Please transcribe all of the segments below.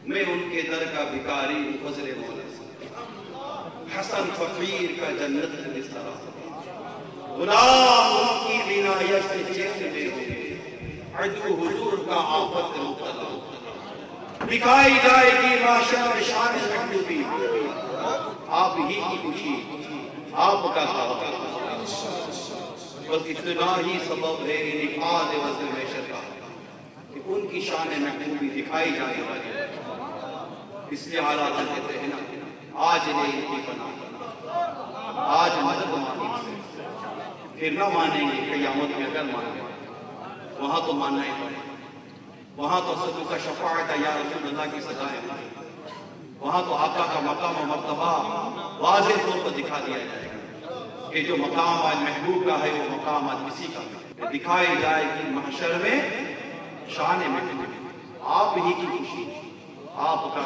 میں ان کے در کا بھکاری ہوں فضل مولا سے، حسن فقیر کا جنت میں بسترا، غلام ان کی عنایت سے چین لے ہوئے، عدو حضور کا آفت مبتلا، دکھائی جائے گی معاشر میں شان محبوبی، آپ ہی کی خوشی آپ کا سوال، بس اتنا ہی سبب ہے انعقاد وزن معیشت کا کہ ان کی شان محبوبی دکھائی جائے گی، اس لیے حالات کہتے ہیں نا آج نے ان کی پناہ، آج مدد مانگی سے پھر نہ مانیں گے قیامت میں اگر مانیں گے وہاں تو ماننا ہی پڑے، وہاں تو صدق کا شفاعت یا رسول اللہ کی سزائیں، وہاں تو آقا کا مقام و مرتبہ واضح طور پر دکھا دیا جائے گا کہ جو مقام آج محبوب کا ہے وہ مقام آج کسی کا ہے، دکھائی جائے گی محشر میں شان محبوب، آپ ہی کی خوشی آپ کا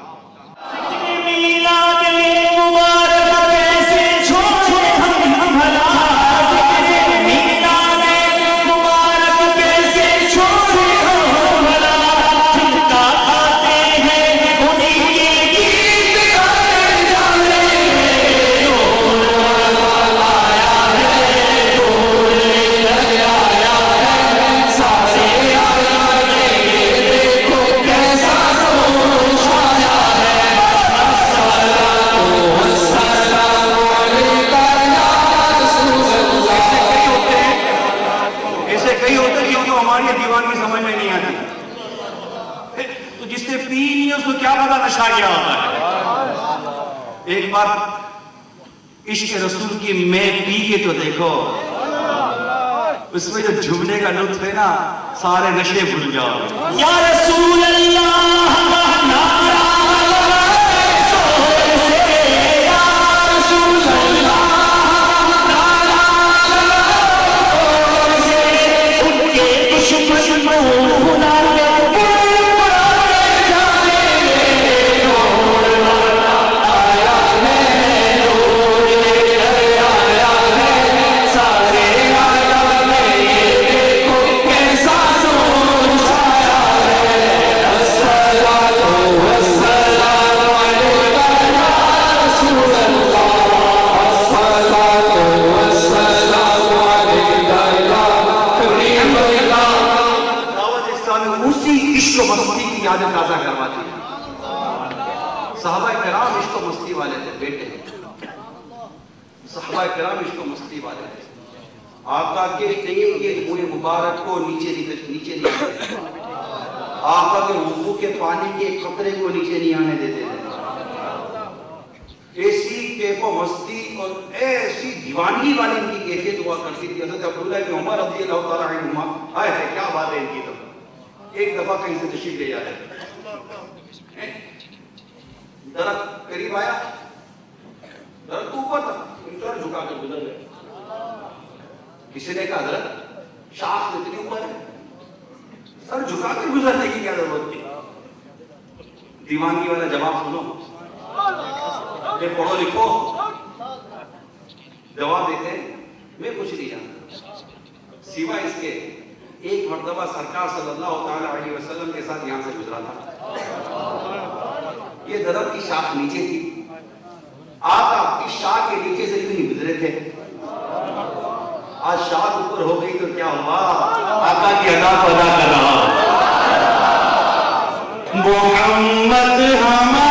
میلاد مبارک کیسے چھوڑے ہم بھلا، میلاد مبارک کیسے چھوڑے ہم بھلا، جن کا کھاتے ہیں انہیں کے گیت گائے جانے، نور آیا ہے، نور آیا ہے، سارے آئے دیکھو کیسا روش آیا ہے، ایسے کئی ہوتے ہیں جو ہماری دیوانگی سمجھ میں نہیں آتی، تو جس نے پی نہیں اس کو کیا پتا نشہ کیا ہوتا ہے۔ ایک بار عشق رسول کی میں پی کے تو دیکھو، اس میں جو جھومنے کا لطف ہے نا سارے نشے بھول جاؤ۔ یا رسول اللہ نعرہ یادیں تازہ کرواتی ہے۔ صحابہ کرام عشق و مستی والے تھے بیٹے، صحابہ کرام عشق و مستی والے تھے، آقا کے منہ مبارک کو نیچے نہیں آنے دیتے، آقا کے وضو کے پانی کے قطرے کو نیچے نہیں آنے دیتے تھے، ایسی کیف و مستی اور ایسی دیوانگی والی ان کی کیفیت ہوا کرتی تھی۔ حضرت عبداللہ بن عمر رضی اللہ تعالیٰ عنہما، ہائے ہے کیا بات ہے ان کی، تو ایک دفعہ کہیں سے تشریف لے جا رہے درخت قریب آیا، درخت اوپر تھا، سر جھکا کر گزر گئے، کسی نے کہا درخت شاخ اتنی اوپر ہے، سر جھکا کر گزرنے کی کیا ضرورت تھی؟ دیوانگی والا جواب سنو، یہ پڑھو لکھو، جواب دیتے ہیں میں کچھ نہیں جانتا سوائے اس کے ایک مرتبہ سرکار صلی اللہ تعالی علیہ وسلم کے ساتھ یہاں سے گزرا تھا، یہ درخت کی شاخ نیچے تھی، آقا کی شاخ کے نیچے سے بھی نہیں گزرے تھے، آج شاخ اوپر ہو گئی تو کیا ہوا؟ آقا کی ادا کو ادا کر رہا محمد ہمارے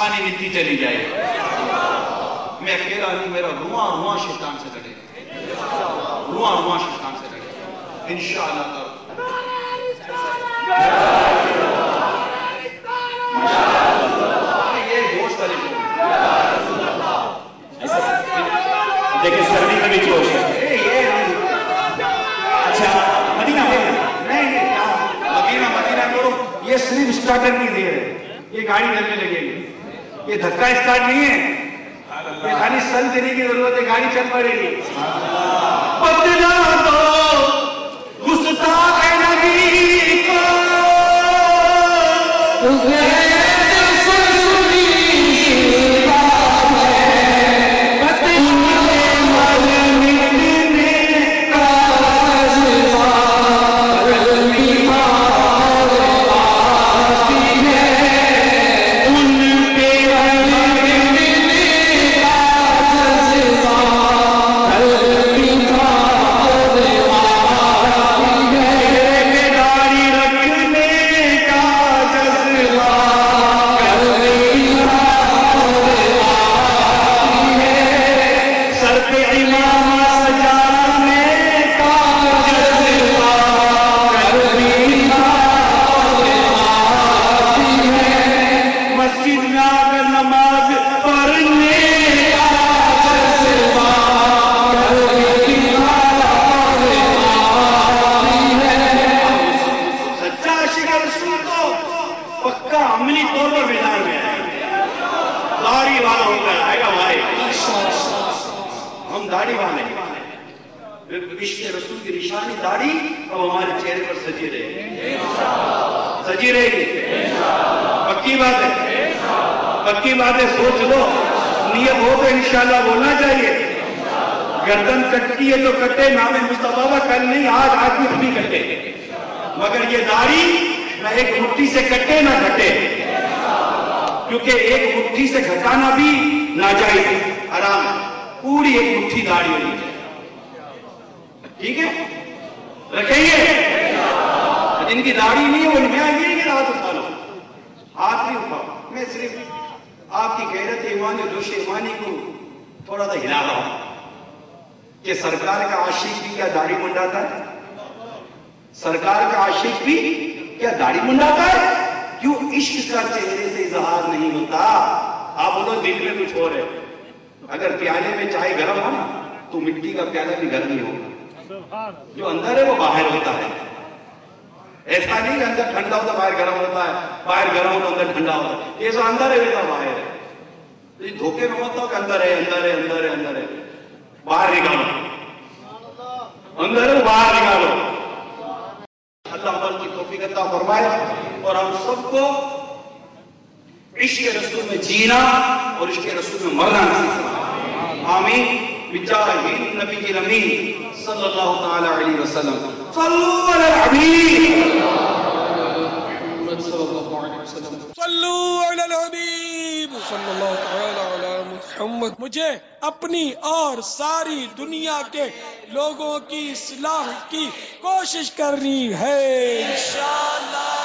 آسانی ملتی چلی جائے. میں اکیلا نہیں، میرا رواں رواں شیطان سے لڑے، رواں رواں شیطان سے لڑے انشاءاللہ تعالی. یہ گوشت والے دیکھیں سردی میں بھی جوش ہے. اچھا مدینہ نہیں مدینہ کرو. یہ صرف اسٹارٹر نہیں دے رہے، یہ گاڑی چلنے لگے گی. یہ دھکا اسٹارٹ نہیں ہے، یہ خالی سل دینے کی ضرورت ہے، گاڑی چل پڑے گی. بدلا دو گستاخ نبی کو رسول کی نشانی داڑھی اب ہمارے چہرے پر سجی رہے گی، سجی رہے گی. پکی بات ہے، پکی بات ہے. سوچ لو، نیت ہو تو انشاءاللہ بولنا چاہیے. گردن کٹتی ہے تو کٹے، نام مصطفیٰ کل نہیں، آج کچھ بھی کٹے، مگر یہ داڑھی نہ ایک مٹھی سے کٹے نہ گھٹے، کیونکہ ایک مٹھی سے گھٹانا بھی ناجائز ہے، حرام ہے. پوری ایک مٹھی داڑھی ہونی چاہیے. ٹھیک ہے، رکھیں گے. جن کی داڑھی نہیں ہے وہ نہیں آئے گی، ہاتھ اٹھا لو، ہاتھ نہیں اٹھاؤ. میں صرف آپ کی غیرت ایمان جوش ایمانی کو تھوڑا سا ہلا رہا ہوں کہ سرکار کا عاشق بھی کیا داڑھی منڈاتا ہے؟ سرکار کا عاشق بھی کیا داڑھی منڈاتا ہے؟ کیوں عشق کا چہرے سے اظہار نہیں ہوتا؟ آپ بولو دل میں کچھ اور ہے. اگر پیالے میں چائے گرم ہو نا تو مٹی کا پیالہ بھی گرم ہی ہوگا، جو اندر ہے وہ باہر ہوتا ہے. ایسا نہیں کہ اندر ٹھنڈا ہوتا باہر گرم ہوتا ہے، باہر گرم ہوتا اندر ٹھنڈا ہوتا ہے. یہ جو اندر ہے ویسا باہر ہے. دھوکے میں مت ہو کہ اندر ہے اندر ہے اندر ہے اندر ہے، باہر نکالو. اندر ہے باہر نکالو. اللہ عمل کی توفیق عطا فرمائے اور ہم سب کو عشق رسول میں جینا اور عشق رسول میں مرنا نصیب فرمائے. آمین بجاہ النبی الامین صلی اللہ تعالی علیہ وسلم. صلوا علی الحبیب صلی اللہ علیہ وسلم. صلوا علی الحبیب صلی اللہ تعالی علی محمد. مجھے اپنی اور ساری دنیا کے لوگوں کی اصلاح کی کوشش کرنی ہے انشاءاللہ.